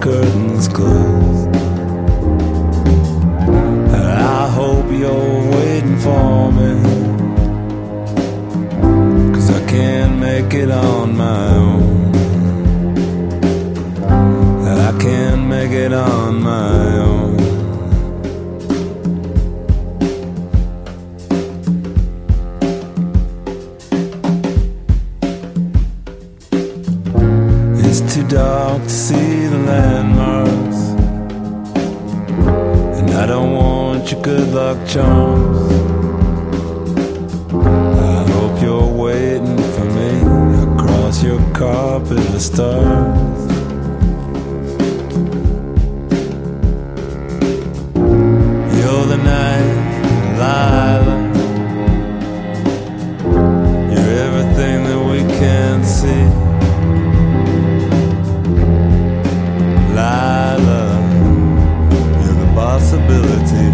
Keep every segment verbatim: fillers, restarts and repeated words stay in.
curtains closed. I hope you're waiting for me, 'cause I can't make it on my own. I can't make it on my own. It's too dark to see the landmarks, and I don't want your good luck charms. I hope you're waiting for me across your carpet of stars. You're the night, Lila. You're everything that we can't see. Lila, you're the possibility.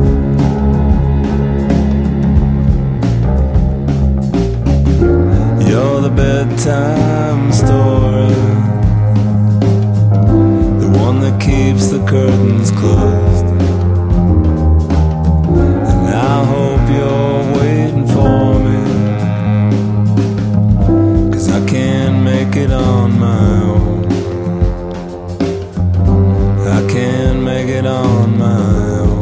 You're the bedtime story, the one that keeps the curtains closed. And I hope you're waiting for me, 'cause I can't make it on my own. I can't make it on my own.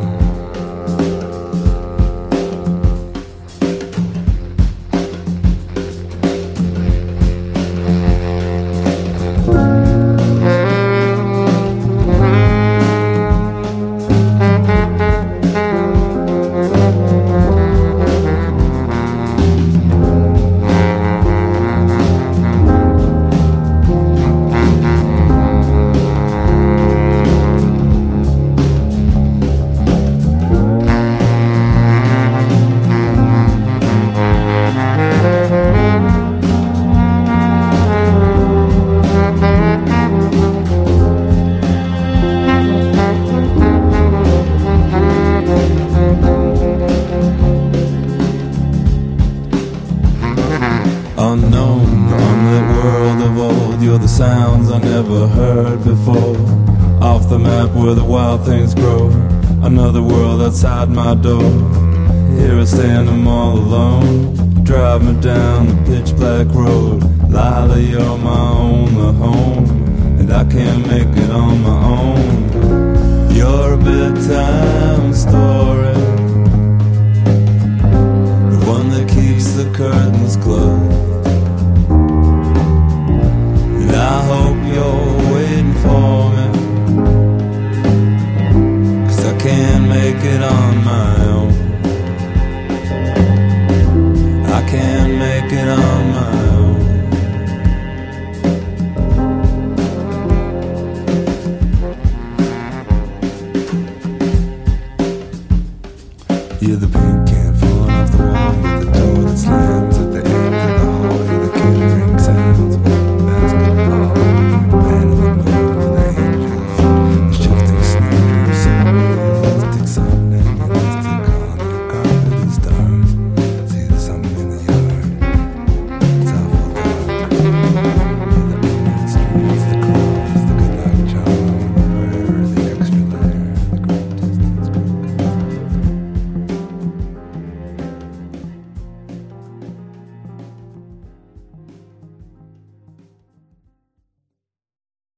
Unknown, unlit world of old, you're the sounds I never heard before. Off the map where the wild things grow, another world outside my door. Here I stand, I'm all alone, drive me down the pitch black road. Lila, you're my only home, and I can't make it on my own. You're a bedtime story, the one that keeps the curtains closed.